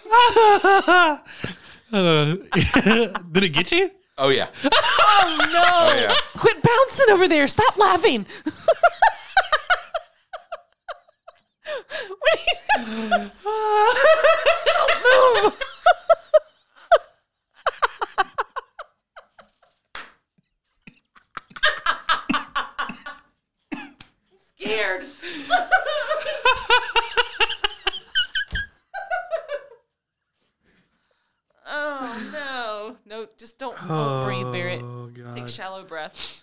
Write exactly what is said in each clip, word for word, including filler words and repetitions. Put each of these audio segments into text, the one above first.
uh, did it get you? Oh, yeah. Oh, no. Oh, yeah. Quit bouncing over there. Stop laughing. What are you... Don't move. I'm scared. Oh, no. No, just don't, don't Oh, breathe, Barrett. God. Take shallow breaths.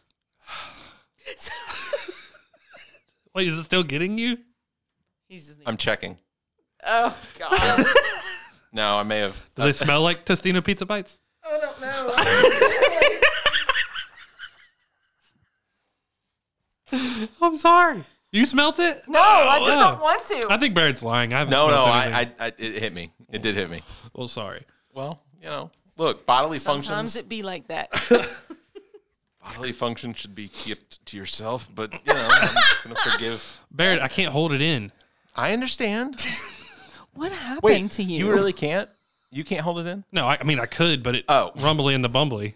Wait, is it still getting you? He's just... I'm checking. Oh, God. No, I may have. Do they smell like Tostino pizza bites? I don't know. I'm sorry. You smelt it? No, I did Oh. not want to. I think Barrett's lying. I haven't No, no, smelt I, anything. I, I, it hit me. It did hit me. Well, sorry. Well, you know, look, bodily Sometimes functions. it be like that. Bodily functions should be kept to yourself, but you know, I'm gonna forgive. Barrett, I can't hold it in. I understand. What happened Wait, to you? you really can't? You can't hold it in? No, I, I mean I could, but it Oh. rumbly in the bumbly.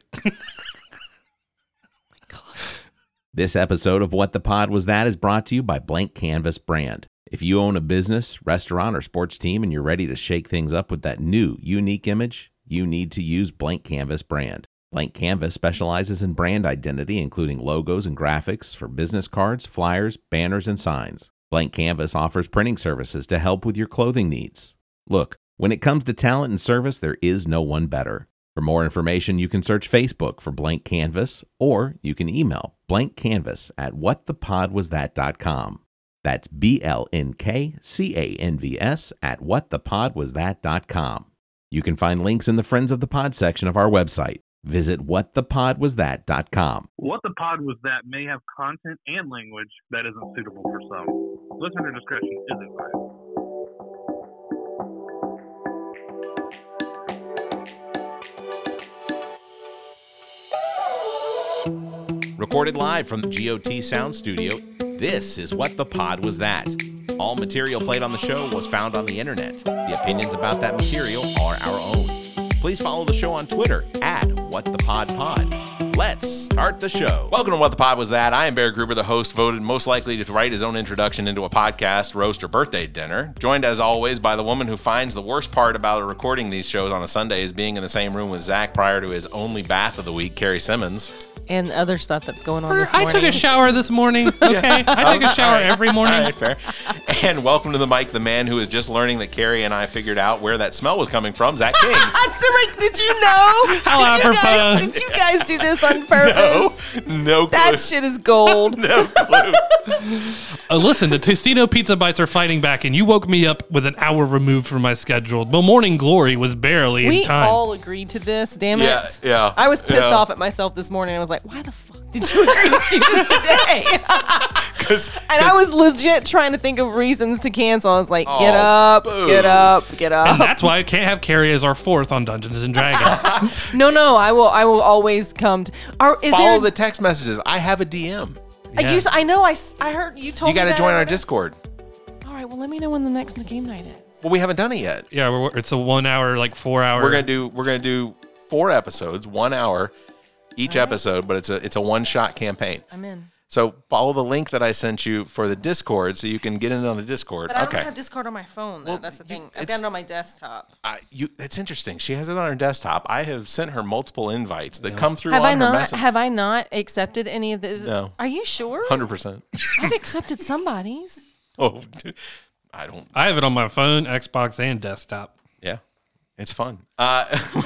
This episode of What the Pod Was That is brought to you by Blank Canvas Brand. If you own a business, restaurant, or sports team and you're ready to shake things up with that new, unique image, you need to use Blank Canvas Brand. Blank Canvas specializes in brand identity, including logos and graphics for business cards, flyers, banners, and signs. Blank Canvas offers printing services to help with your clothing needs. Look, when it comes to talent and service, there is no one better. For more information, you can search Facebook for Blank Canvas, or you can email blankcanvas at what the pod was that dot com. That's B L N K C A N V S at what the pod was that dot com. You can find links in the Friends of the Pod section of our website. Visit what the pod was that dot com. What the Pod Was That may have content and language that isn't suitable for some. Listener discretion is advised. Recorded live from the G O T Sound Studio, this is What the Pod Was That. All material played on the show was found on the internet. The opinions about that material are our own. Please follow the show on Twitter at WhatThePodPod. Let's start the show. Welcome to What the Pod Was That. I am Barry Gruber, the host, voted most likely to write his own introduction into a podcast, roast, or birthday dinner. Joined, as always, by the woman who finds the worst part about recording these shows on a Sunday is being in the same room with Zach prior to his only bath of the week, Carrie Simmons. And other stuff that's going on this I morning. took a shower this morning. Okay, I take a shower every morning. All right, fair. And welcome to the mic, the man who is just learning that Carrie and I figured out where that smell was coming from, Zach King. Did you know? How did, you guys, apropos. did you guys do this on purpose? No, no clue. That shit is gold. No clue. Uh, listen, the Tostino pizza bites are fighting back, and you woke me up with an hour removed from my schedule. The morning glory was barely We in time. all agreed to this, damn it. Yeah, yeah, I was pissed yeah. off at myself this morning. I was like, why the fuck did you agree to do this today? And I was legit trying to think of reasons to cancel. I was like, get Oh, up, boo. get up, get up. and that's why I can't have Carrie as our fourth on Dungeons and Dragons. No, no, I will I will always come to are, is Follow there, the text messages. I have a D M. I, Yeah. used, I know, I, s- I heard you told You me got to that join our already. Discord. All right, well, let me know when the next game night is. Well, we haven't done it yet. Yeah, we're, it's a one hour, like four hour. We're gonna do we're gonna do four episodes, one hour each All right. episode, but it's a it's a one shot campaign. I'm in. So follow the link that I sent you for the Discord, so you can get in on the Discord. But I okay. don't have Discord on my phone, though. Well, That's the you- thing. I've it's- got it on my desktop. I, you, that's interesting. She has it on her desktop. I have sent her multiple invites that come through Have on I her not? message. Have I not accepted any of the? No. Are you sure? Hundred percent. I've accepted somebody's. Oh, dude. I don't. I have it on my phone, Xbox, and desktop. Yeah, it's fun. Uh,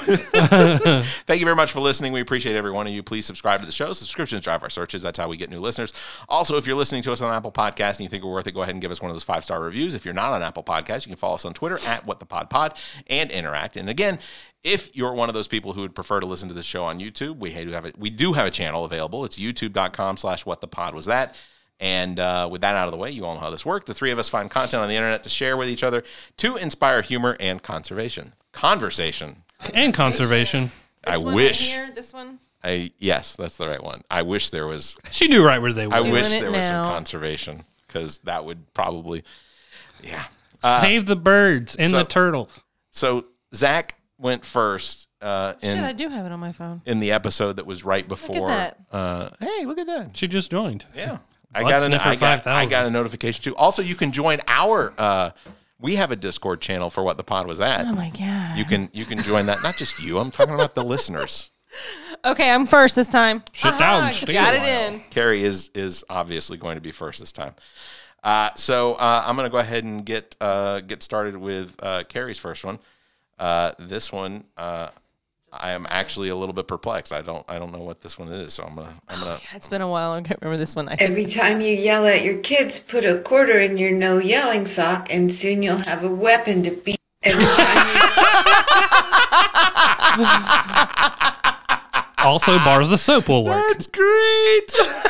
thank you very much for listening. We appreciate every one of you. Please subscribe to the show. Subscriptions drive our searches. That's how we get new listeners. Also, if you're listening to us on Apple Podcasts and you think we're worth it, go ahead and give us one of those five-star reviews. If you're not on Apple Podcasts, you can follow us on Twitter at WhatThePodPod and interact. And again, if you're one of those people who would prefer to listen to this show on YouTube, we do have a, we do have a channel available. It's youtube.com slash whatthepodwasthat. And uh, with that out of the way, you all know how this works. The three of us find content on the internet to share with each other to inspire humor and conservation. Conversation. And conservation. I This one wish. Right here, this one. I yes, that's the right one. I wish there was. She knew right where they were. I Doing wish it there was some now. conservation, because that would probably, yeah. Save the birds and so- the turtles. So Zach went first uh, in, Shit, I do have it on my phone. in the episode that was right before. that. Uh, hey, look at that. She just joined. Yeah. I Blood got, a, Sniffer I, got, I five thousand. got a notification too. Also, you can join our. Uh, we have a Discord channel for What the Pod Was At. Oh my god. You can you can join that. Not just you. I'm talking about the listeners. Okay, I'm first this time. Sit down, Ah, Steve. got it in. Carrie is is obviously going to be first this time. Uh, so uh, I'm going to go ahead and get uh, get started with uh, Carrie's first one. Uh, this one, uh, I am actually a little bit perplexed. I don't I don't know what this one is. So I'm gonna I'm gonna. It's been a while. I can't remember this one. I Every time you yell at your kids, put a quarter in your no yelling sock, and soon you'll have a weapon to beat. Every time you Also, bars the soap will work. That's great.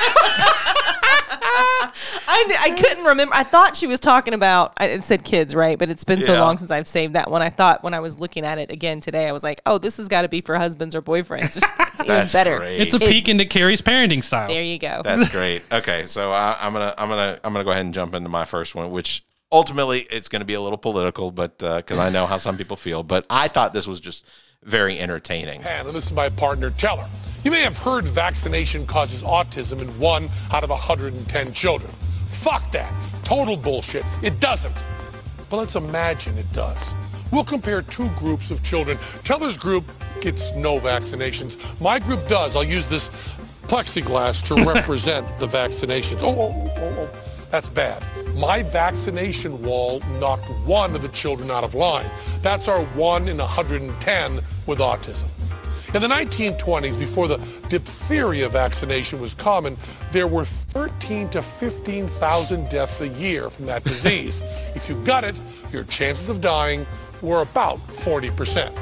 I, I couldn't remember. I thought she was talking about, I it said kids, right? But it's been so Yeah. long since I've saved that one. I thought when I was looking at it again today, I was like, oh, this has got to be for husbands or boyfriends. It's even That's better. great. It's a peek into Carrie's parenting style. There you go. That's great. Okay, so I, I'm gonna I'm gonna I'm gonna go ahead and jump into my first one, which ultimately it's gonna be a little political, but because I know how some people feel. But I thought this was just very entertaining. And this is my partner, Teller. You may have heard vaccination causes autism in one out of one hundred ten children. Fuck that. Total bullshit. It doesn't. But let's imagine it does. We'll compare two groups of children. Teller's group gets no vaccinations. My group does. I'll use this plexiglass to represent the vaccinations. Oh, oh, oh, oh, that's bad. My vaccination wall knocked one of the children out of line. That's our one in one hundred ten with autism. In the nineteen twenties, before the diphtheria vaccination was common, there were thirteen to fifteen thousand deaths a year from that disease. If you got it, your chances of dying were about forty percent.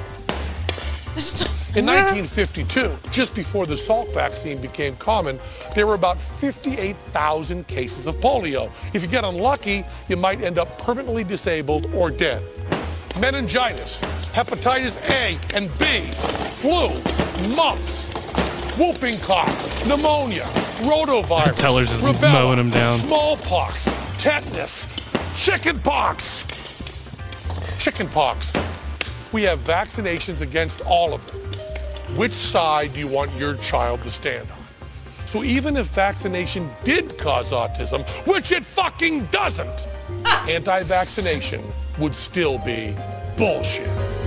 In nineteen fifty-two, just before the Salk vaccine became common, there were about fifty-eight thousand cases of polio. If you get unlucky, you might end up permanently disabled or dead. Meningitis, hepatitis A and B, flu, mumps, whooping cough, pneumonia, rotavirus, Teller's just rubella, mowing 'em down. smallpox, tetanus, chickenpox. Chickenpox. We have vaccinations against all of them. Which side do you want your child to stand on? So even if vaccination did cause autism, which it fucking doesn't, anti-vaccination would still be bullshit.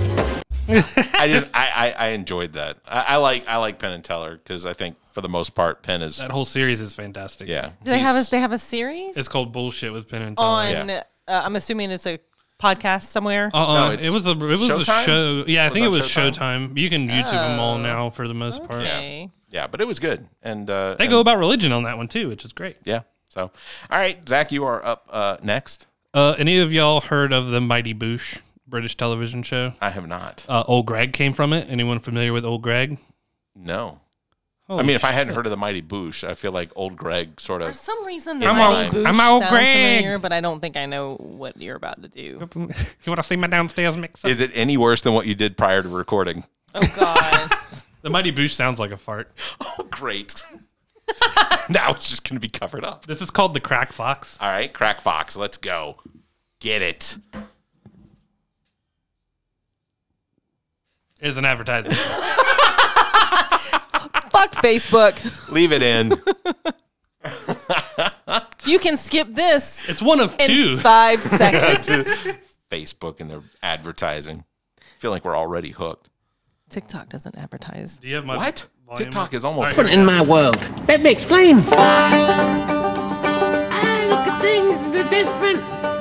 I just I, I, I enjoyed that. I, I like I like Penn and Teller because I think for the most part Penn is That whole series is fantastic. yeah. Do they have a, he's- they have a series It's called Bullshit with Penn and Teller. on, Yeah. uh, I'm assuming it's a podcast somewhere. Uh-uh. No, it's it was a it was Showtime? a show. Yeah, I Was think it it was Showtime? Showtime. You can YouTube them all now for the most part. Okay. Yeah, but it was good. And uh, They and- go about religion on that one too, which is great. yeah. So all right, Zach, you are up uh, next. Uh, any of y'all heard of the Mighty Boosh British television show? I have not. Uh, Old Greg came from it. Anyone familiar with Old Greg? No. Holy I mean, if I hadn't shit. heard of the Mighty Boosh, I feel like old Greg sort For of. some reason, I'm the all- Mighty Boosh I'm all sounds Greg. familiar, but I don't think I know what you're about to do. You want to see my downstairs mixer? Is it any worse than what you did prior to recording? Oh God. The Mighty Boosh sounds like a fart. Oh, great. Now it's just going to be covered up. This is called the Crack Fox. All right, Crack Fox, let's go. Get it. Here's an advertisement. Fuck Facebook. Leave it in. You can skip this It's one of in two. five seconds. Facebook and their advertising. I feel like we're already hooked. TikTok doesn't advertise. Do you have my What? volume TikTok up? is almost. All right, In my world. Let me explain. I look at things that are different.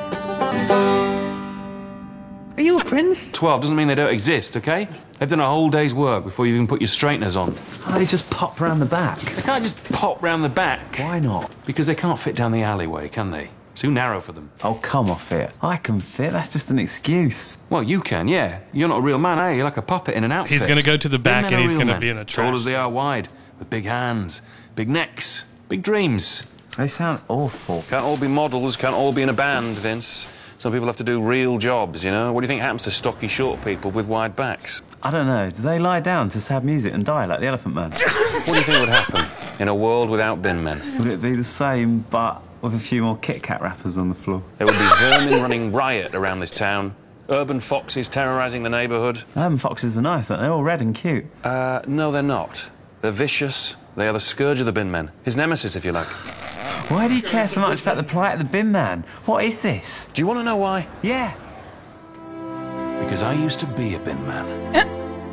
Are you a prince? twelve doesn't mean they don't exist, okay? They've done a whole day's work before you even put your straighteners on. Oh, they just pop round the back. They can't just pop round the back. Why not? Because they can't fit down the alleyway, can they? It's too narrow for them. Oh, come off it. I can fit. That's just an excuse. Well, you can, yeah. You're not a real man, eh? You're like a puppet in an outfit. He's gonna go to the Big back men and are he's real gonna men. be in a Tall trash. as they are wide, with big hands, big necks, big dreams. They sound awful. Can't all be models, can't all be in a band, Vince. Some people have to do real jobs, you know? What do you think happens to stocky, short people with wide backs? I don't know. Do they lie down to sad music and die like the Elephant Man? What do you think would happen in a world without bin men? Would it be the same, but with a few more Kit Kat wrappers on the floor? There would be vermin running riot around this town, Urban foxes terrorizing the neighborhood. Urban foxes are nice, aren't they? They're all red and cute. Uh, no, they're not. They're vicious. They are the scourge of the bin men. His nemesis, if you like. Why do you care so much about the plight of the bin man? What is this? Do you want to know why? Yeah. Because I used to be a bin man.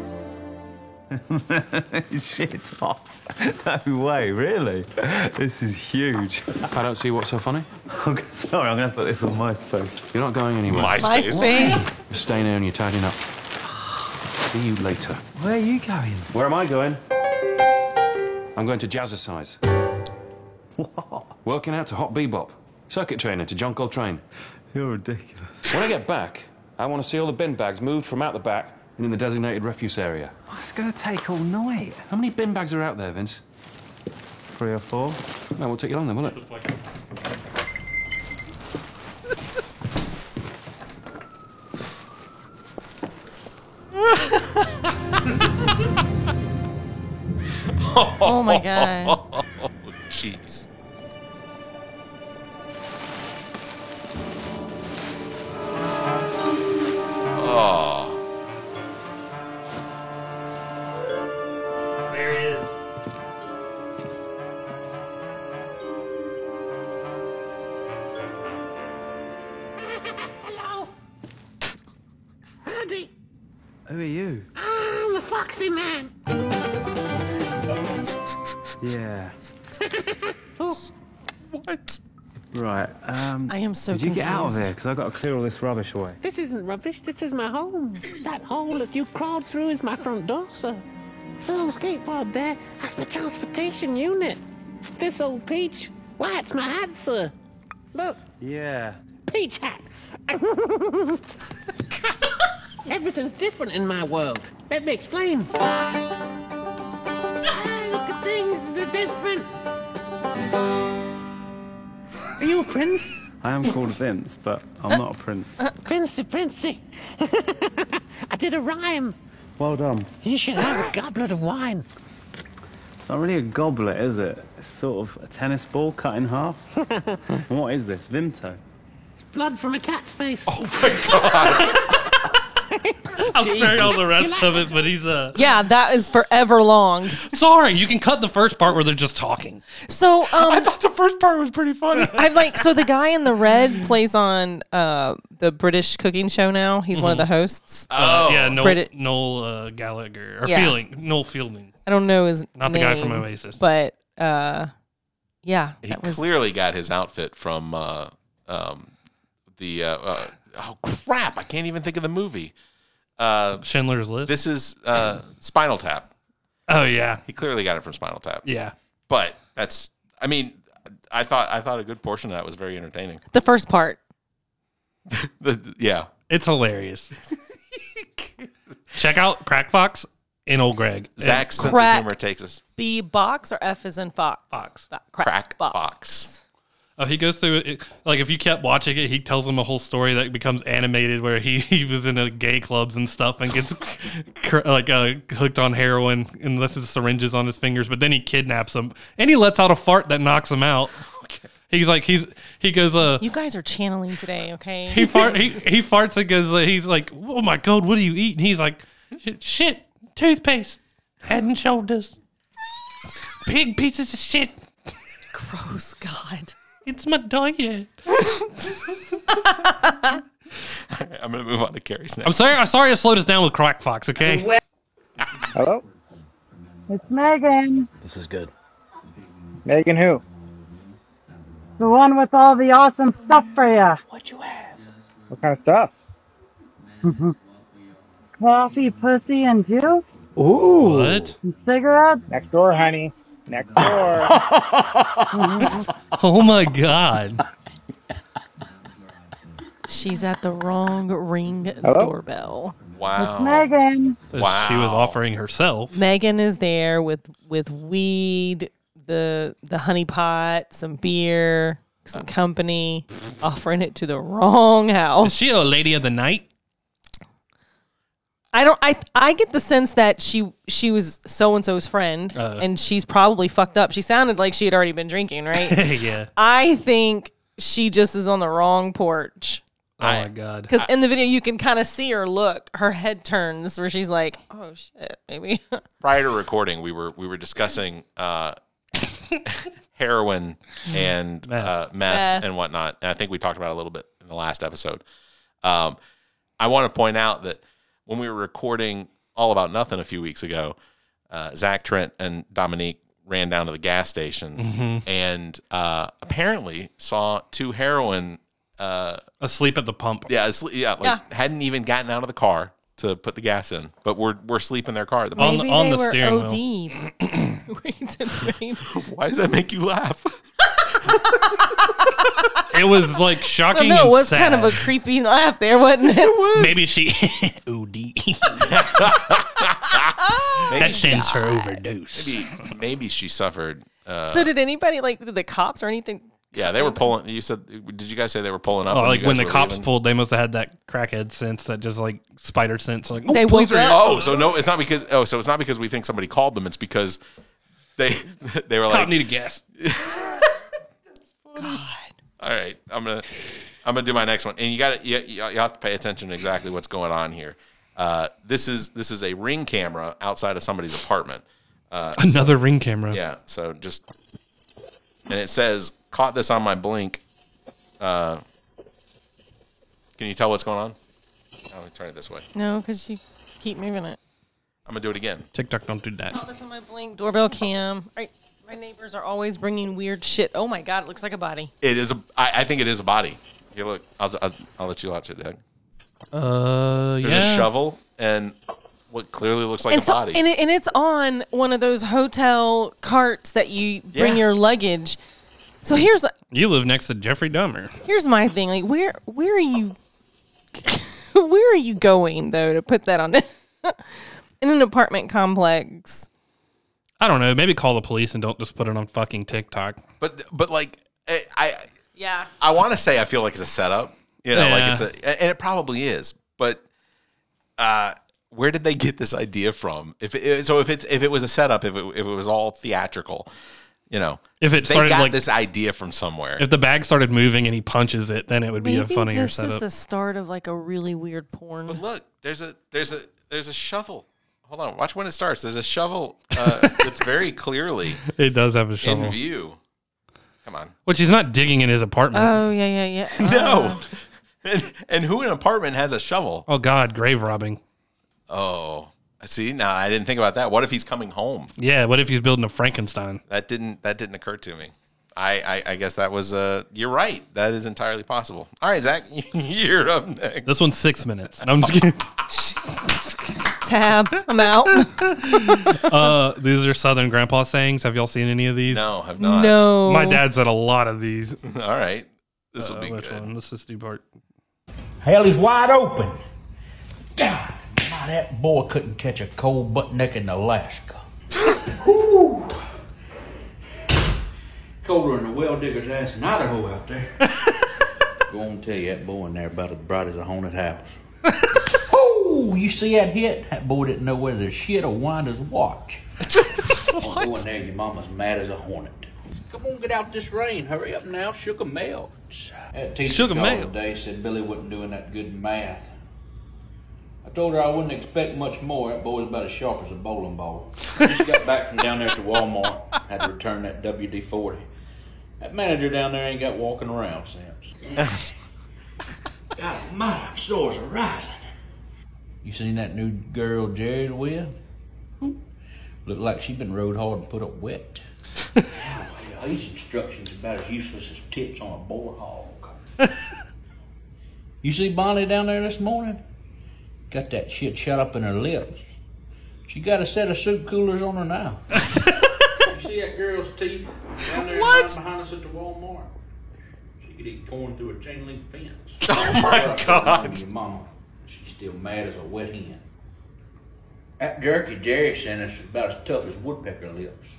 Shit off. No way, really? This is huge. I don't see what's so funny. Okay, sorry, I'm going to put this on MySpace. You're not going anywhere. MySpace. MySpace. You're staying here and you're tidying up. See you later. Where are you going? Where am I going? I'm going to Jazzercise. What? Working out to Hot Bebop. Circuit trainer to John Coltrane. You're ridiculous. When I get back, I want to see all the bin bags moved from out the back and in the designated refuse area. Oh, it's going to take all night. How many bin bags are out there, Vince? Three or four. No, we'll take you along then, won't it? Oh my god. Oh, jeez. Oh. There he is. Hello. Howdy. Who are you? I'm the Foxy Man. Yeah. Oh. What? Right, um... I am so Did you confused. get out of there? Because I've got to clear all this rubbish away. This isn't rubbish. This is my home. That hole that you crawled through is my front door, sir. The little skateboard there, that's my transportation unit. This old peach, why, it's my hat, sir. Look, Yeah. peach hat. Everything's different in my world. Let me explain. Ah, look at things, they're different. Are you a prince? I am called Vince, but I'm not a prince. Princey, Princey. I did a rhyme. Well done. You should have a goblet of wine. It's not really a goblet, is it? It's sort of a tennis ball cut in half. And what is this? Vimto? Blood from a cat's face. Oh my god. I'll spare all the rest of it, but he's uh Yeah, that is forever long. sorry. You can cut the first part where they're just talking. So, um, I thought the first part was pretty funny. I'm like, so the guy in the red plays on uh, the British cooking show now. He's one of the hosts. Uh, Oh. yeah, Noel, Brit- Noel uh, Gallagher or Yeah. Fielding, Noel Fielding, I don't know his not name, the guy from Oasis. but uh, yeah, He that was clearly got his outfit from uh, um, the uh, uh, oh crap! I can't even think of the movie. Uh, Schindler's List. this is uh, Spinal Tap. oh yeah, He clearly got it from Spinal Tap. yeah. But that's, I mean, I thought I thought a good portion of that was very entertaining. the first part. The, the- yeah. It's hilarious. Check out Crack Fox and Old Greg. Zach's sense Crack- of humor takes us. B box or F is in Fox? Fox. Ba- Crack, Crack box. Fox. Oh, he goes through it. Like, if you kept watching it, he tells them a whole story that becomes animated where he, he was in a gay clubs and stuff and gets cr- like uh, hooked on heroin and lets his syringes on his fingers. But then he kidnaps him and he lets out a fart that knocks him out. He's like, he's he goes, uh, You guys are channeling today, okay? he fart he, he farts and goes, uh, he's like, oh my god, what do you eat? And he's like, shit, toothpaste, Head and Shoulders, big pieces of shit. Gross, God. It's my diet. I'm going to move on to Carrie's next. I'm sorry. I'm sorry I slowed us down with Crack Fox. Okay. Hello? It's Megan, This is good. Megan who? the one with all the awesome stuff for you. What you have? What kind of stuff? Coffee, pussy, and juice? Ooh. What? And cigarettes? Next door, honey. Next door. Oh my god. She's at the wrong ring Hello? doorbell. Wow. It's Megan. Wow. She was offering herself. Megan is there with with weed, the the honey pot, some beer, some company, offering it to the wrong Is house. she a lady of the night? I don't. I I get the sense that she she was so and so's friend, Uh. and she's probably fucked up. She sounded like she had already been drinking, right? Yeah. I think she just is on the wrong porch. Oh my god! Because in the video you can kind of see her look. Her head turns where she's like, "Oh shit, maybe." Prior to recording, we were we were discussing uh, heroin and Meth. Uh, meth, Meth. and whatnot. And I think we talked about it a little bit in the last episode. Um, I want to point out that when we were recording All About Nothing a few weeks ago, uh, Zach, Trent, and Dominique ran down to the gas station Mhm. and uh, apparently saw two heroin. Uh, Asleep at the pump. Yeah, asleep, yeah, like Yeah. hadn't even gotten out of the car to put the gas in, but we're we're asleep in their car. At the On pump. the- Maybe on they the were steering wheel. OD'd. Wait a minute. Why does that make you laugh? It was like I shocking. don't know. It and was sad. kind of a creepy laugh there, wasn't it? Maybe she O D. That stands for overdose. Maybe maybe she suffered. Uh, So did anybody like did the cops or anything? yeah, they were pulling. You said, did you guys say they were pulling up? Oh, like you when guys the were cops leaving? pulled, they must have had that crackhead sense, that just like spider sense. Like They oh, woke police are up. here. Oh, so no, it's not because. Oh, so it's not because we think somebody called them. It's because they they were Cop like, needed gas. God. all right, I'm gonna I'm gonna do my next one, and you got to you, you you have to pay attention to exactly what's going on here. Uh, this is this is a Ring camera outside of somebody's apartment. Uh, Another Ring camera. Yeah, so just and it says caught this on my Blink. Uh, can you tell what's going on? Oh, let me turn it this way. No, because you keep moving it. I'm gonna do it again. TikTok don't do that. Oh, this is my Blink doorbell cam. Right, my neighbors are always bringing weird shit. Oh my god, it looks like a body. It is a. I, I think it is a body. Here, look. I'll, I'll I'll let you watch it, Doug. Uh, There's yeah. a shovel and what clearly looks like and a so, body. and, it, and it's on one of those hotel carts that you bring Yeah. your luggage. So here's You live next to Jeffrey Dahmer. here's my thing. Like where where are you where are you going though to put that on in an apartment complex? I don't know. Maybe call the police and don't just put it on fucking TikTok. but but like I I, Yeah. I want to say I feel like it's a setup. You know, Yeah. like it's a and it probably is. But uh, where did they get this idea from? If it, so, if it's if it was a setup, if it if it was all theatrical, you know, If it they started got like this idea from somewhere. if the bag started moving and he punches it, then it would be Maybe a funnier this is setup. the start of like a really weird porn. But look, there's a there's a there's a shovel. Hold on, watch when it starts. There's a shovel uh, that's very clearly It does have a shovel. in view. Come on. Which he's not digging in his apartment. Oh yeah, yeah, yeah. No. And, and who in an apartment has a shovel? Oh God, grave robbing. Oh, see, now I didn't think about that. What if he's coming home? Yeah. What if he's building a Frankenstein? That didn't that didn't occur to me. I, I, I guess that was uh you're right. That is entirely possible. All right, Zach, you're up next. This one's six minutes. No, I'm just kidding. Tab. I'm out. uh, these are Southern Grandpa sayings. Have y'all seen any of these? No, have not. No. My dad said a lot of these. All right, this will Uh, be which good. one? Let's just do part. Hell is wide open. God, my, that boy couldn't catch a cold butt neck in Alaska. Whew. Colder than a well digger's ass in Idaho out there. Go on, tell you that boy in there about as bright as a haunted house. Oh, you see that hit? That boy didn't know whether to shit or wind his watch. What? Go in there, your mama's mad as a hornet. Come on, get out this rain. Hurry up now, Sugar melts. That teacher Sugar called melt. today said Billy wasn't doing that good in math. I told her I wouldn't expect much more. That boy's about as sharp as a bowling ball. Just got back from down there to Walmart. Had to return that W D forty. That manager down there ain't got walking around since. God almighty, I'm sores are rising. You seen that new girl Jerry's with? Look like she been rode hard and put up wet. Oh, these instructions about as useless as tits on a boar hog. You see Bonnie down there this morning? Got that shit shut up in her lips. She got a set of soup coolers on her now. You see that girl's teeth down there What? behind us at the Walmart? She could eat corn through a chain link fence. Oh my God. Your mama, she's still mad as a wet hen. That jerky Jerry sent us is about as tough as woodpecker lips.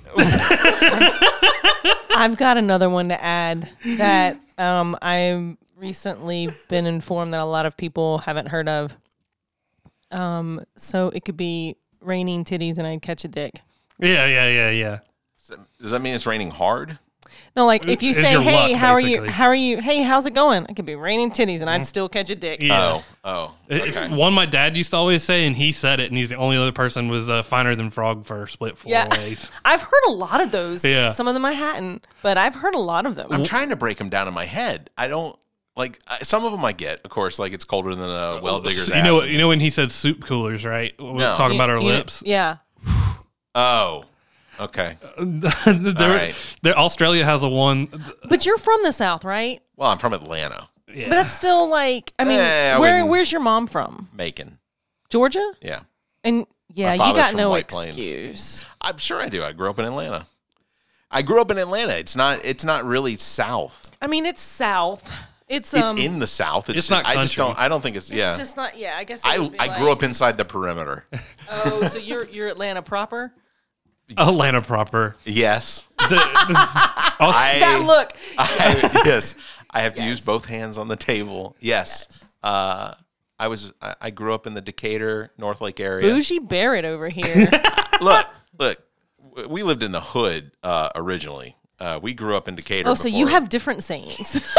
I've got another one to add that um, I've recently been informed that a lot of people haven't heard of. Um, so it could be raining titties and I'd catch a dick. Yeah, yeah, yeah, yeah. Does that mean it's raining hard? No, like if you It's say, your "Hey, luck, how are basically. you? How are you? Hey, how's it going?" It could be raining titties, and I'd still catch a dick. Yeah. Oh, oh. It's Okay. one my dad used to always say, and he said it, and he's the only other person was uh, finer than frog for split four Yeah. ways. I've heard a lot of those. Yeah. Some of them I hadn't, but I've heard a lot of them. I'm trying to break them down in my head. I don't like I- some of them. I get, of course, like it's colder than a well digger's You ass. know, you know when he said soup coolers, right? We're No. talking about our You know- lips. yeah. Oh, okay. They're- All right. they're- Australia has a one. But you're from the South, right? Well, I'm from Atlanta, Yeah. But that's still like, I mean, Eh, I where wouldn't- where's your mom from? Macon. Georgia? Yeah, And yeah, My you father's got from no White Plains. excuse. I'm sure I do. I grew up in Atlanta. I grew up in Atlanta. It's not. It's not really South. I mean, it's South. It's It's um, in the South. It's, It's not I just country. don't. I don't think it's. it's Yeah. just not. Yeah, I guess. It I would be I like, grew up inside the perimeter. Oh, so you're you're Atlanta proper? Atlanta proper. Yes. The- the- Aus- I- that look. I, yes. I have to use both hands on the table. Yes. Uh, I was. I, I grew up in the Decatur, North Lake area. Bougie Barrett over here. Look, look. w- We lived in the hood uh, originally. Uh, we grew up in Decatur. Oh, so you before have different sayings.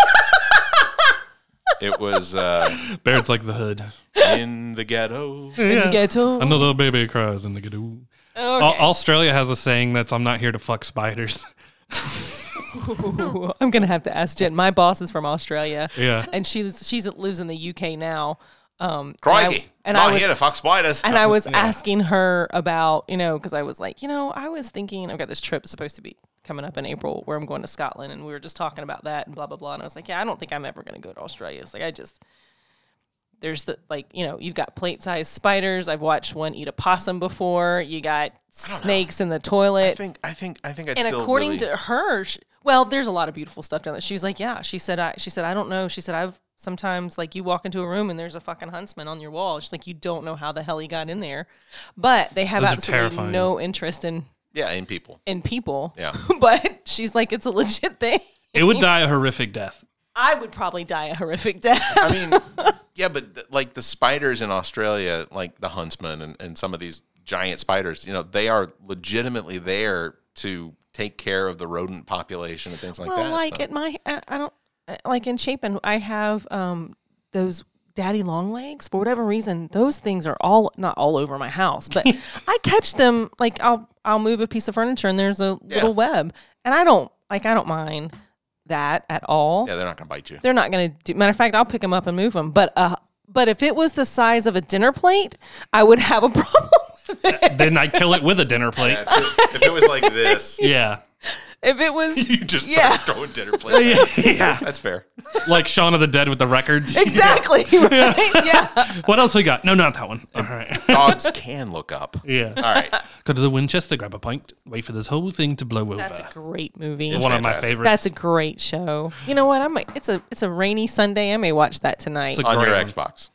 It was uh, Barrett's like the hood. in the ghetto. In the ghetto. Another baby cries in the ghetto. Okay. Au- Australia has a saying that's "I'm not here to fuck spiders." Ooh, I'm gonna have to ask Jen. My boss is from Australia. Yeah. and she's she's lives in the U K now. Um, Crikey. and Not I, and I was here to fuck spiders. and I was asking her about, you know, because I was like, you know, I was thinking I've got this trip supposed to be coming up in April where I'm going to Scotland, and we were just talking about that and blah blah blah. And I was like, yeah, I don't think I'm ever gonna go to Australia. It's like I just there's the like, you know, you've got plate sized spiders. I've watched one eat a possum before. You got snakes in the toilet. I think. I think. I think. I'd and still according really, to her, she, well, there's a lot of beautiful stuff down there. She's like, yeah. She said, I. She said, I don't know. She said, I've sometimes like you walk into a room and there's a fucking huntsman on your wall. She's like, you don't know how the hell he got in there, but they have Those are absolutely terrifying. no interest in yeah, in people. in people. Yeah. But she's like, it's a legit thing. It would die a horrific death. I would probably die a horrific death. I mean, yeah, but th- like the spiders in Australia, like the huntsman and, and some of these giant spiders, you know, they are legitimately there to take care of the rodent population and things like well, that. like so. at my, I I don't like in Chapin, I have um those daddy long legs for whatever reason. Those things are all not all over my house, but I catch them. Like I'll I'll move a piece of furniture and there's a little web, and I don't like I don't mind that at all. Yeah, they're not going to bite you. They're not going to do. Matter of fact, I'll pick them up and move them. But uh, but if it was the size of a dinner plate, I would have a problem. Then I'd kill it with a dinner plate. Yeah, if, it, if it was like this, Yeah. If it was, you just yeah. start throwing dinner plates. Yeah. Yeah. That's fair. Like Shaun of the Dead with the records. Exactly. Right? Yeah. What else we got? No, not that one. All right. Dogs can look up. Yeah. All right. Go to the Winchester, grab a pint, wait for this whole thing to blow over. That's a great movie. It's one of my fantastic. favorites. That's a great show. You know what? I might. It's a it's a rainy Sunday. I may watch that tonight. It's a On your great one. Xbox.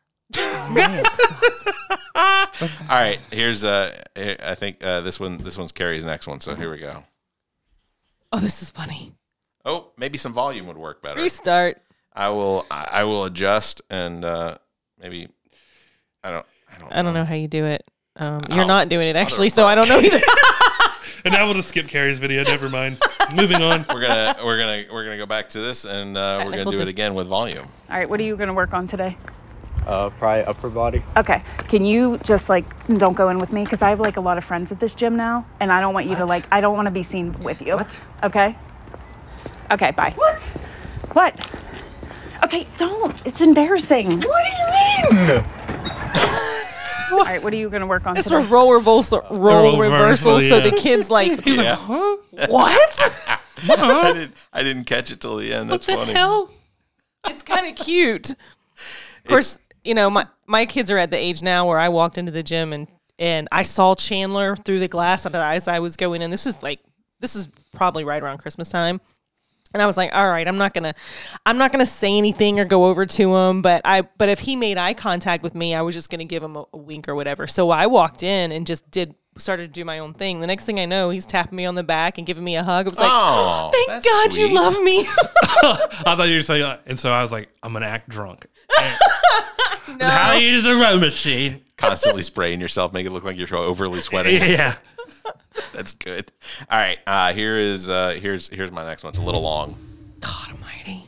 All right. Here's uh, I think uh, this one. This one's Carrie's next one. So here we go. Oh, this is funny. Oh, maybe some volume would work better. Restart. I will. I I will adjust and uh, maybe. I don't. I don't. I don't know how you do it. Um, Ow. you're not doing it actually, Mother so I don't know either. And now we'll just skip Carrie's video. Never mind. Moving on. We're gonna. We're gonna. We're gonna go back to this, and uh, we're gonna Technical do it di- again with volume. All right, what are you going to work on today? Uh, probably upper body. Okay. Can you just like don't go in with me because I have like a lot of friends at this gym now, and I don't want you to like I don't want to be seen with you. What? Okay. Okay. Bye. What? What? Okay. Don't. It's embarrassing. What do you mean? All right. What are you going to work on? It's today? a role reversal, role Role reversal. reversal, So yeah. the kid's like, He's Yeah. like, huh? what? I didn't. I didn't catch it till the end. That's What the funny. hell? It's kind of cute. Of course, you know my my kids are at the age now where I walked into the gym and and I saw Chandler through the glass as I was going in. This was like this is probably right around Christmas time. And I was like, all right, I'm not gonna, I'm not gonna say anything or go over to him, but I, but if he made eye contact with me, I was just gonna give him a, a wink or whatever. So I walked in and just did, started to do my own thing. The next thing I know, he's tapping me on the back and giving me a hug. I was like, Oh, thank that's God sweet. you love me. I thought you were saying, uh, and so I was like, I'm gonna act drunk. No. How you use the row machine? Constantly spraying yourself, make it look like you're so overly sweating. Yeah. That's good. All right, uh, here is uh, here's here's my next one. It's a little long. God Almighty.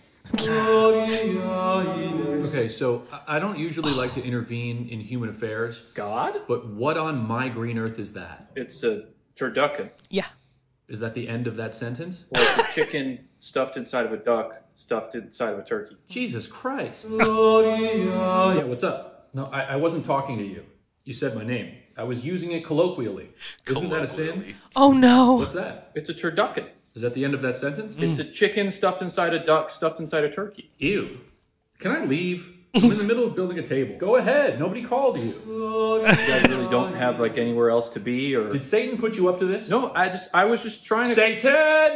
Okay, so I I don't usually like to intervene in human affairs. God? But what on my green earth is that? It's a turducken. Yeah. Is that the end of that sentence? Like a chicken stuffed inside of a duck, stuffed inside of a turkey. Jesus Christ. Yeah, what's up? No, I, I wasn't talking to you. You said my name. I was using it colloquially. Isn't that a sin? Oh no. What's that? It's a turducken. Is that the end of that sentence? It's a chicken stuffed inside a duck, stuffed inside a turkey. Ew. Can I leave? I'm in the middle of building a table. Go ahead. Nobody called you. You guys really don't have like anywhere else to be, or Did Satan put you up to this? no? I just I was just trying to. Satan!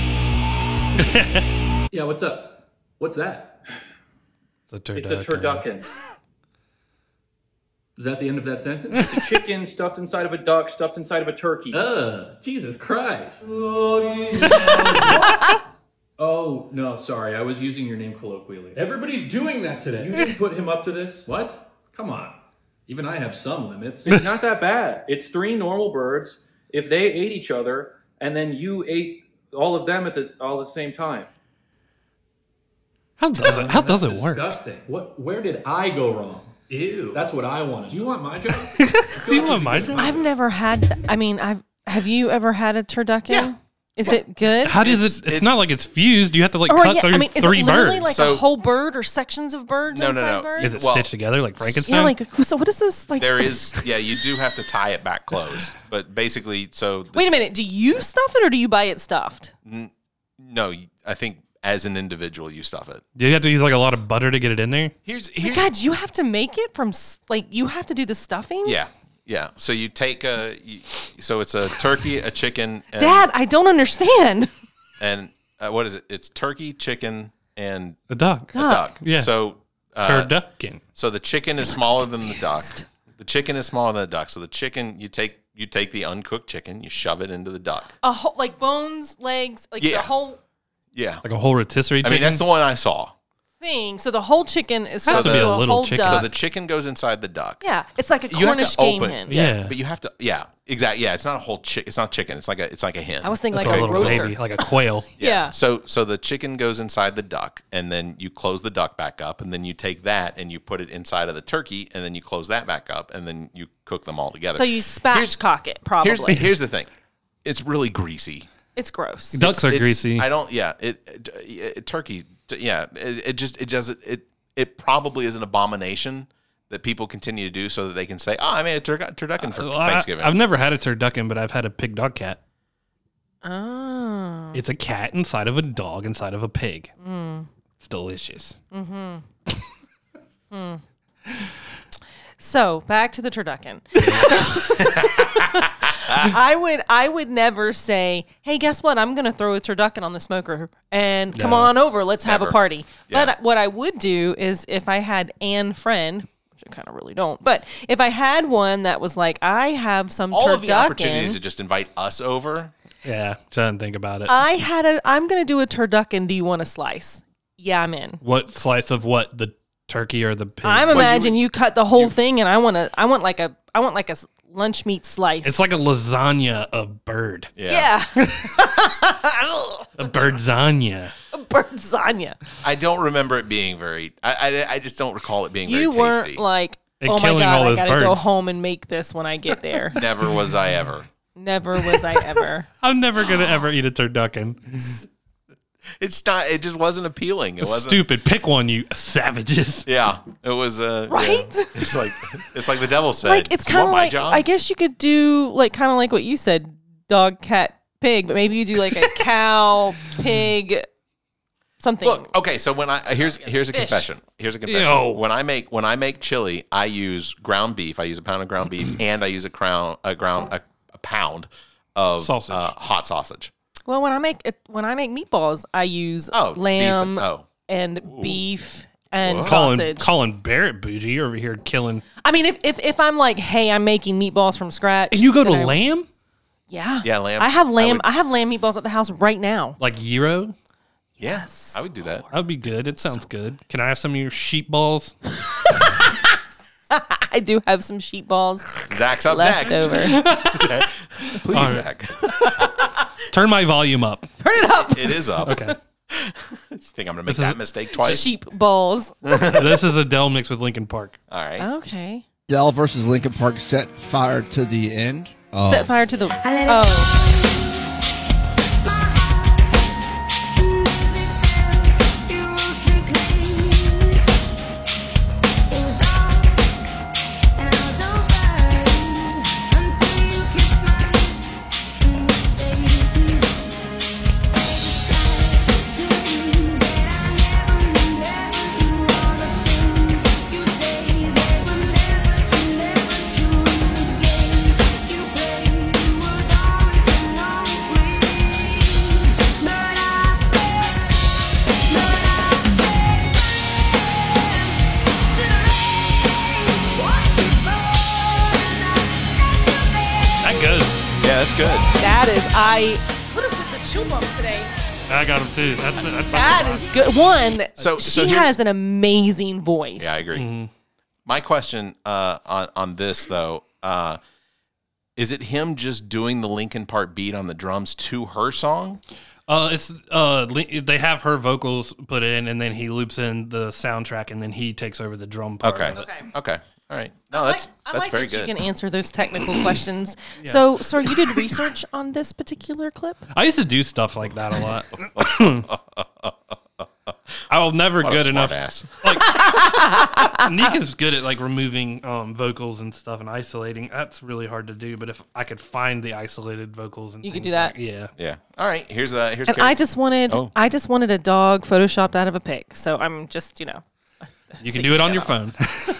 Yeah, what's up? What's that? It's a turducken. It's a turducken. Is that the end of that sentence? It's a chicken stuffed inside of a duck, stuffed inside of a turkey. Ugh, Jesus Christ. Oh, no, sorry. I was using your name colloquially. Everybody's doing that today. You didn't put him up to this? What? Come on. Even I have some limits. It's not that bad. It's three normal birds. If they ate each other, and then you ate all of them at the all at the same time. How does it? How does it work? Disgusting. What? Where did I go wrong? Ew. That's what I wanted. Do you want my job? Do you want my job? I've never had. I mean, I've. Have you ever had a turducken? Yeah. Is it good? How does It's- it? It's, it's- not like it's fused. You have to like Or, cut yeah, through I mean, is three it literally birds. like So- a whole bird or sections of birds No, no, inside no. birds? Is it Well, stitched together like Frankenstein? Yeah, like so. What is this like? There is, yeah, you do have to tie it back closed. But basically, so the, Wait a minute. Do you stuff it or do you buy it stuffed? no, I think as an individual, you stuff it. Do you have to use like a lot of butter to get it in there? Here's My here's God, you have to make it from s- like you have to do the stuffing. yeah, yeah. So you take a, you, so it's a turkey, a chicken, and, Dad, I don't understand. and uh, what is it? It's turkey, chicken, and A duck. a duck. Yeah. So uh, Turducken. So the chicken is smaller than the duck. The chicken is smaller than the duck. So the chicken, you take you take the uncooked chicken, you shove it into the duck. A whole like bones, legs, like Yeah. the whole Yeah. Like a whole rotisserie I chicken. mean, that's the one I saw. thing. So the whole chicken is Has stuffed to be into a a little whole chicken. duck. So the chicken goes inside the duck. Yeah, it's like a You have Cornish to game open. hen. Yeah, Yeah. but you have to. Yeah, exactly. Yeah, it's not a whole chicken. It's not chicken. It's like a. It's like a hen. I was thinking That's like a a, little roaster. baby, like a quail. Yeah. So so the chicken goes inside the duck, and then you close the duck back up, and then you take that and you put it inside of the turkey, and then you close that back up, and then you cook them all together. So you spatchcock it, probably. Here's, here's the thing. It's really greasy. It's gross. Ducks are It's- greasy. I don't. Yeah. It, it, it turkey. Yeah. It, it just. It does. It. It probably is an abomination that people continue to do so that they can say, "Oh, I made a tur- turducken for Well, I- Thanksgiving." I've never had a turducken, but I've had a pig dog cat. Oh. It's a cat inside of a dog inside of a pig. Mm. It's delicious. Mm-hmm. hmm. So back to the turducken. I would I would never say, hey, guess what? I'm going to throw a turducken on the smoker and come No. on over. Let's have Never. a party. Yeah. But what I would do is if I had Ann friend, which I kind of really don't, but if I had one that was like, I have some all of the opportunities turducken. to just invite us over. Yeah, trying to think about it. I had a. I'm going to do a turducken. Do you want a slice? Yeah, I'm in. What slice of what? The turkey or the pig? I'm Well, you imagine would- you, cut the whole thing, and I want to. I want like a. I want like a s- lunch meat slice. It's like a lasagna of bird. yeah, A birdzania. a birdzania. I don't remember it being very. I, I, I just don't recall it being You very weren't tasty. like, And oh my killing all god, I those gotta go birds. home and make this when I get there. Never was I ever. Never was I ever. I'm never gonna ever eat a turducken. It's not. It just wasn't appealing. It It's wasn't. stupid. Pick one, you savages. Yeah, it was. Uh, yeah. Right? It's like it's like the devil said. Like it's "Do you kind of want my like job?" I guess you could do like kind of like what you said, dog, cat, pig, but maybe you do like a cow, pig, something. Look, okay, so when I here's here's a Fish. confession. Here's a confession. Yo. When I make when I make chili, I use ground beef. I use a pound of ground beef, and I use a crown a ground a, a pound of Sausage. Uh, hot sausage. Well, when I make it, when I make meatballs, I use Oh, beef lamb and- oh. and beef and Colin, sausage. Colin Barrett bougie over here killing. I mean, if, if if I'm like, hey, I'm making meatballs from scratch, And you go to then I- lamb? Yeah, Yeah, lamb. I have lamb. would- I, have lamb meatballs at the house right now. Like gyro? Yes, I would do that. That'd be good. It sounds good. Can I have some of your sheep balls? I do have some sheep balls. Zach's up left next. Over. Okay. Please, All Zach. Turn my volume up. Turn it up. It is up. Okay. I think I'm going to make This is- that mistake twice. Sheep balls. This is Adele mixed with Linkin Park. All right. Okay. Adele versus Linkin Park set fire to the end. Oh. Set fire to the. Oh. That's good. That is I. What is with the chew bumps today? I got him too. That's, that's That is good. One, So- she so here's- has an amazing voice. Yeah, I agree. Mm-hmm. My question uh, on on this though, uh, is it him just doing the Linkin Park beat on the drums to her song? Uh, it's uh, li- they have her vocals put in, and then he loops in the soundtrack, and then he takes over the drum part. Okay. of it. Okay. Okay. All right. No, that's I that's like very that good. you can answer those technical questions. Yeah. So, sir, you did research on this particular clip? I used to do stuff like that a lot. I will never What a good smart enough. ass. Like, Nika's good at like removing um, vocals and stuff and isolating. That's really hard to do. But if I could find the isolated vocals and You could things do that? like- yeah. Yeah. All right. Here's uh here's. And Carrie. I just wanted, Oh. I just wanted a dog photoshopped out of a pig. So I'm just, you know, You can do it on your phone.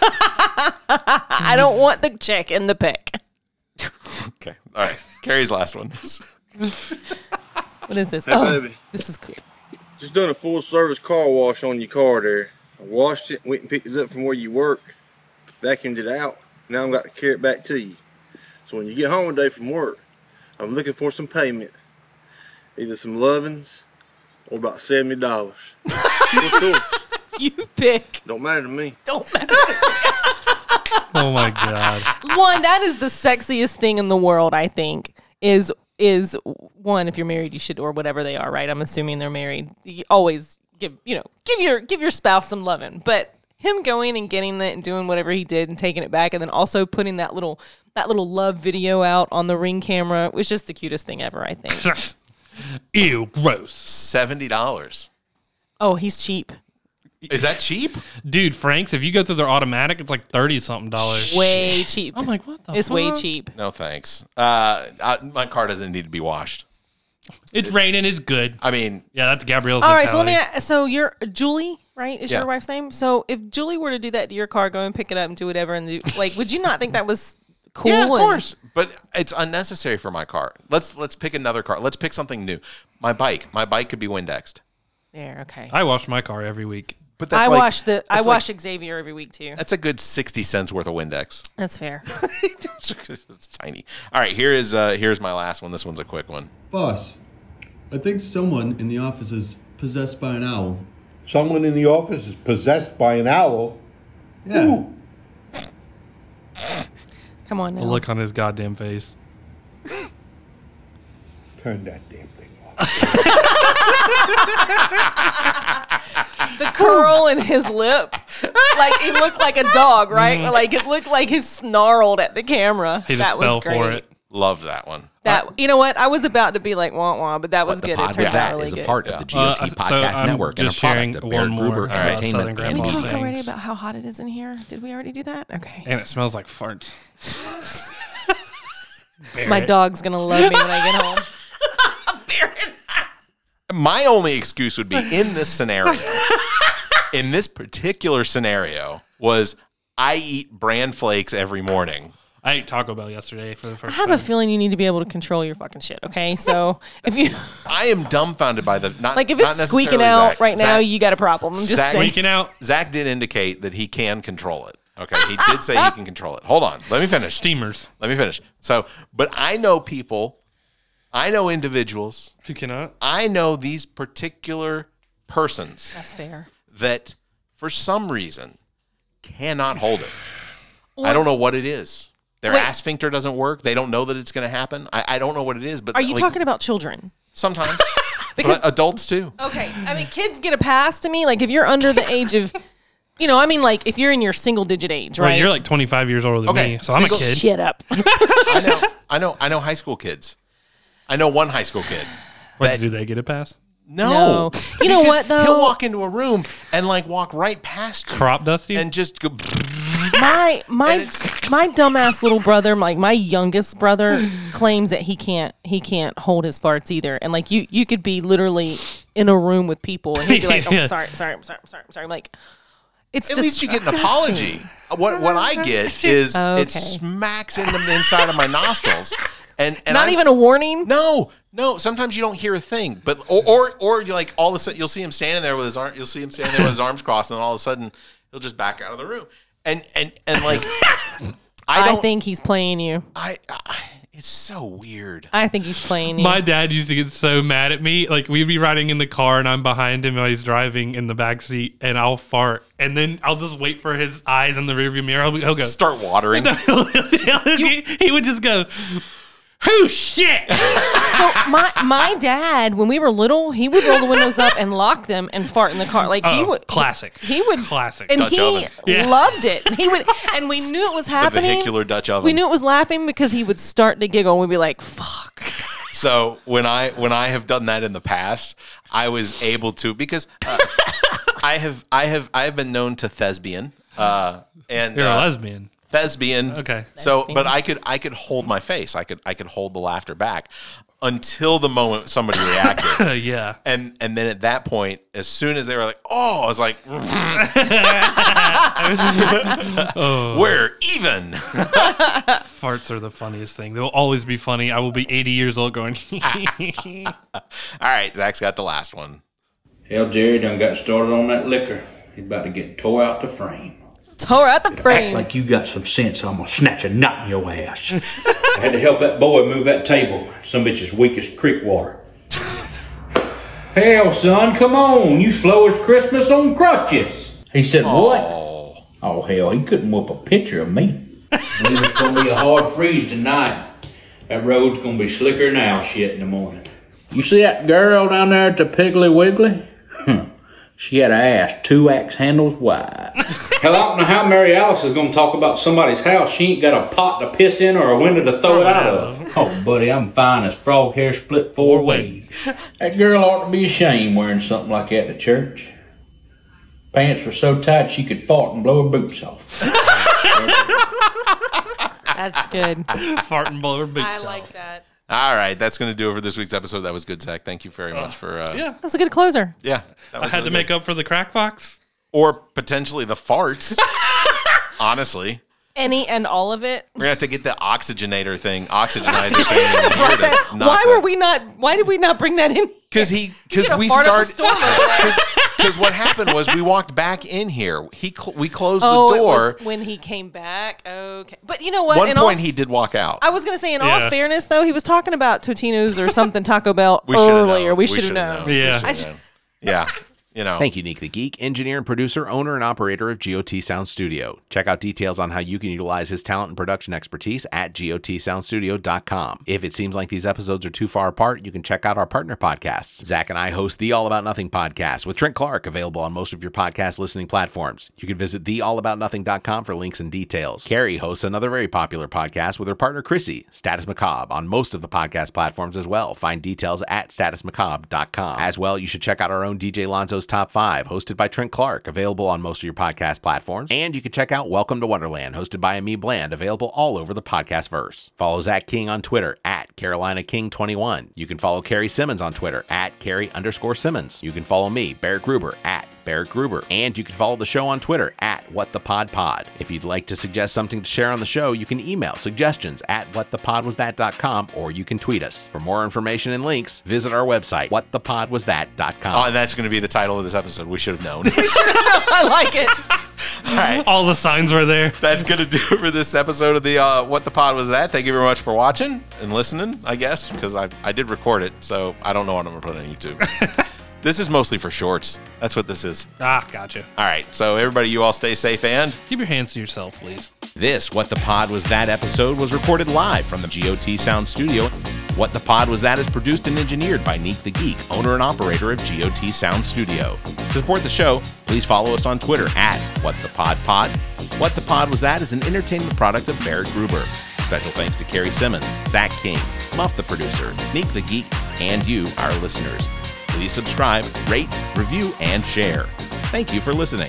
I don't want the chick in the pic. Okay. All right. Carrie's last one. What is this? Hey, oh, baby. this is cool. Just done a full service car wash on your car there. I washed it, went and picked it up from where you work, vacuumed it out. Now I'm got to carry it back to you. So when you get home today from work, I'm looking for some payment. Either some lovins or about seventy dollars. You pick. Don't matter to me. Don't matter. Oh my god. One, that is the sexiest thing in the world, I think, is is one, if you're married, you should, or whatever they are, right? I'm assuming they're married. You always give, you know, give your give your spouse some loving. But him going and getting it and doing whatever he did and taking it back, and then also putting that little that little love video out on the Ring camera was just the cutest thing ever, I think. Ew, gross. Seventy dollars. Oh, he's cheap. Is that cheap? Dude, Frank's, if you go through their automatic, it's like thirty something dollars. Way cheap. I'm like, what the It's way fuck? cheap. No thanks. Uh, I, my car doesn't need to be washed. It's raining. It's good. I mean, yeah, that's Gabrielle's. All right, so let me. mentality. Ask, so you're Julie, right? Is Yeah. your wife's name? So if Julie were to do that to your car, go and pick it up and do whatever, and do, like, would you not think that was cool? Yeah, of and- course. But it's unnecessary for my car. Let's let's pick another car. Let's pick something new. My bike. My bike could be Windexed. There, okay. I wash my car every week. But that's I like, wash the. I that's wash like- Xavier every week too. That's a good sixty cents worth of Windex. That's fair. It's tiny. All right, here is uh, here's my last one. This one's a quick one. Boss, I think someone in the office is possessed by an owl. Someone in the office is possessed by an owl? Yeah. Who? Come on The now. look on his goddamn face. Turn that damn thing The curl in his lip, like he looked like a dog, right? Or like it looked like he snarled at the camera. He just that was fell great. for it. Love that one. That you know what? I was about to be like wah wah, but that was the good. Pod It turned Was That out really is a good. part of the G O T Uh, so Podcast I'm Network and a just product sharing of one Barrett more Gruber about Entertainment. Southern and Grandpa Did we talk sayings. already about how hot it is in here? Did we already do that? Okay. And it smells like farts. My Barrett. dog's gonna love me when I get home. My only excuse would be in this scenario. in this particular scenario, was I eat bran flakes every morning. I ate Taco Bell yesterday for the I first have time. a feeling you need to be able to control your fucking shit. Okay, so if you I am dumbfounded by the not like if not it's squeaking necessarily out Zach. right now, Zach- you got a problem. I'm just Zach, saying. Zach did indicate that he can control it. Okay, he did say he can control it. Hold on, let me finish. Steamers. Let me finish. So, but I know people, I know individuals who cannot. I know these particular persons That's fair. that, for some reason, cannot hold it. I don't know what it is. Their Wait. ass sphincter doesn't work. They don't know that it's going to happen. I, I don't know what it is. But Are you like, talking about children? Sometimes. Because but adults too. Okay, I mean, kids get a pass to me. Like if you're under the age of, you know, I mean, like if you're in your single digit age, right? Well, you're like twenty-five years older than Okay, me, so I'm a single- kid. Shut up. I know. I know. I know high school kids. I know one high school kid. What, that- do they get a pass? No. No. You know Because what, though? He'll walk into a room and like walk right past you Crop dust you? and just go. my my my dumbass little brother, like my youngest brother, claims that he can't he can't hold his farts either. And like you you could be literally in a room with people and he'd be like, "Oh, Yeah. I'm sorry, sorry, I'm sorry, I'm sorry, I'm sorry." I'm like, it's At least you get an disgusting. apology. What what I get is Okay. it smacks into the inside of my nostrils, and, and Not I'm- even a warning. No, no. Sometimes you don't hear a thing, but or or, or you like all of a sudden you'll see him standing there with his arm. You'll see him standing there with his arms crossed, and then all of a sudden he'll just back out of the room. And and and like I I, don't. think he's playing you. I, I it's so weird. I think he's playing you. My dad used to get so mad at me. Like we'd be riding in the car and I'm behind him while he's driving in the back seat, and I'll fart, and then I'll just wait for his eyes in the rearview mirror. He'll, he'll go Start watering. he, he would just go, "Who shit?" So my my dad, when we were little, he would roll the windows up and lock them and fart in the car. Like he Oh, would classic. He would Classic. and Dutch he oven. Yeah. loved it. He would, and we knew it was happening. vehicular Dutch oven. We knew it was laughing because he would start to giggle, and we'd be like, "Fuck." So when I when I have done that in the past, I was able to because uh, I have I have I have been known to thespian. Uh, and You're a uh, lesbian. Thespian. Okay. So, Thespian. but I could I could hold my face. I could I could hold the laughter back until the moment somebody reacted. Yeah. And and then at that point, as soon as they were like, "Oh," I was like, Oh. "We're even." Farts are the funniest thing. They'll always be funny. I will be eighty years old going, All right, Zach's got the last one. Hell, Jerry done got started on that liquor. He's about to get tore out the frame. Tore out the Act frame. like you got some sense, or I'm gonna snatch a knot in your ass. I had to help that boy move that table. Some bitch's weak as creek water. Hell, son, come on. You slow as Christmas on crutches. He said, what? Oh, hell, he couldn't whoop a picture of me. It's gonna be a hard freeze tonight. That road's gonna be slicker than owl shit in the morning. You see that girl down there at the Piggly Wiggly? She had an ass two axe handles wide. Hell, I don't know how Mary Alice is going to talk about somebody's house. She ain't got a pot to piss in or a window to throw it out of. Oh, buddy, I'm fine as frog hair split four ways. That girl ought to be ashamed wearing something like that to church. Pants were so tight she could fart and blow her boots off. That's good. fart and blow her boots I off. like that. All right, that's going to do it for this week's episode. That was good, Zach. Thank you very much for. Uh, Yeah. That's a good closer. yeah. That I was had really to make good. up for the crack box. or potentially the farts. Honestly, Any and all of it. we're gonna have to get the oxygenator thing, oxygenizer thing in here to knock Why that- were we not? Why did we not bring that in? Because he, because get a we fart up a started. storm Because what happened was we walked back in here. He, cl- we closed Oh, the it door. was when he came back. Okay, but you know what? One in point all, he did walk out. I was gonna say, in Yeah. all fairness, though, he was talking about Totino's or something Taco Bell We should've earlier. known. We We should have should've known. known. We Yeah. should've I just- known. Yeah. You know. Thank you, Nick the Geek, engineer and producer, owner and operator of G O T Sound Studio. Check out details on how you can utilize his talent and production expertise at G O T sound studio dot com. If it seems like these episodes are too far apart, you can check out our partner podcasts. Zach and I host the All About Nothing podcast with Trent Clark, available on most of your podcast listening platforms. You can visit the all about nothing dot com for links and details. Carrie hosts another very popular podcast with her partner Chrissy, Status Macabre, on most of the podcast platforms as well. Find details at status macabre dot com. As well, you should check out our own D J Lonzo's Top five, hosted by Trent Clark, available on most of your podcast platforms. And you can check out Welcome to Wonderland, hosted by Ami Bland, available all over the podcast verse. Follow Zach King on Twitter at Carolina King twenty-one. You can follow Carrie Simmons on Twitter at Carrie underscore Simmons. You can follow me, Barrett Gruber, at Barrett Gruber. And you can follow the show on Twitter at What The Pod Pod. If you'd like to suggest something to share on the show, you can email suggestions at what the pod was that dot com, or you can tweet us. For more information and links, visit our website, what the pod was that dot com. Oh, and that's going to be the title of this episode. We should have known. I like it. All right. All the signs were there. That's going to do it for this episode of the uh, What the Pod Was That. Thank you very much for watching and listening, I guess, because I, I did record it, so I don't know what I'm going to put on YouTube. This is mostly for shorts. That's what this is. Ah, gotcha. All right. So, everybody, you all stay safe and keep your hands to yourself, please. This What the Pod Was That episode was recorded live from the G O T Sound Studio. What the Pod Was That is produced and engineered by Neek the Geek, owner and operator of G O T Sound Studio. To support the show, please follow us on Twitter at WhatThePodPod. What the Pod Was That is an entertainment product of Barrett Gruber. Special thanks to Carrie Simmons, Zach King, Muff the producer, Neek the Geek, and you, our listeners. Please subscribe, rate, review, and share. Thank you for listening.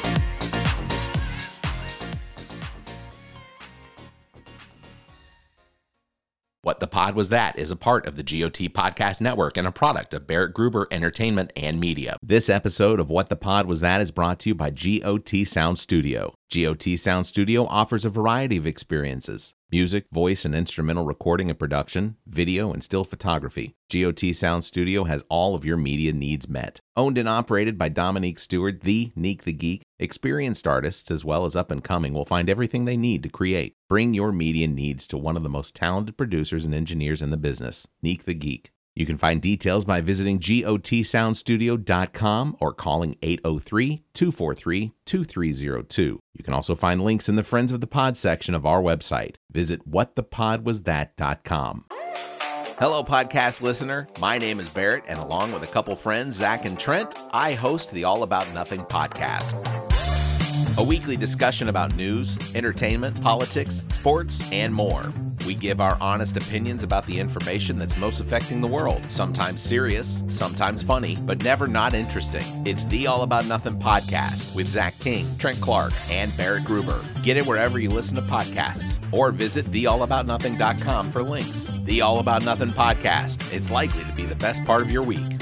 What the Pod Was That is a part of the G O T Podcast Network and a product of Barrett Gruber Entertainment and Media. This episode of What the Pod Was That is brought to you by G O T Sound Studio. G O T Sound Studio offers a variety of experiences: music, voice and instrumental recording and production, video and still photography. G O T Sound Studio has all of your media needs met. Owned and operated by Dominique Stewart, the Neek the Geek, experienced artists as well as up-and-coming will find everything they need to create. Bring your media needs to one of the most talented producers and engineers in the business, Neek the Geek. You can find details by visiting G O T sound studio dot com or calling eight oh three, two four three, two three oh two. You can also find links in the Friends of the Pod section of our website. Visit what the pod was that dot com. Hello, podcast listener. My name is Barrett, and along with a couple friends, Zach and Trent, I host the All About Nothing podcast. A weekly discussion about news, entertainment, politics, sports, and more. We give our honest opinions about the information that's most affecting the world. Sometimes serious, sometimes funny, but never not interesting. It's the All About Nothing podcast with Zach King, Trent Clark, and Barrett Gruber. Get it wherever you listen to podcasts, or visit the all about nothing dot com for links. The All About Nothing podcast. It's likely to be the best part of your week.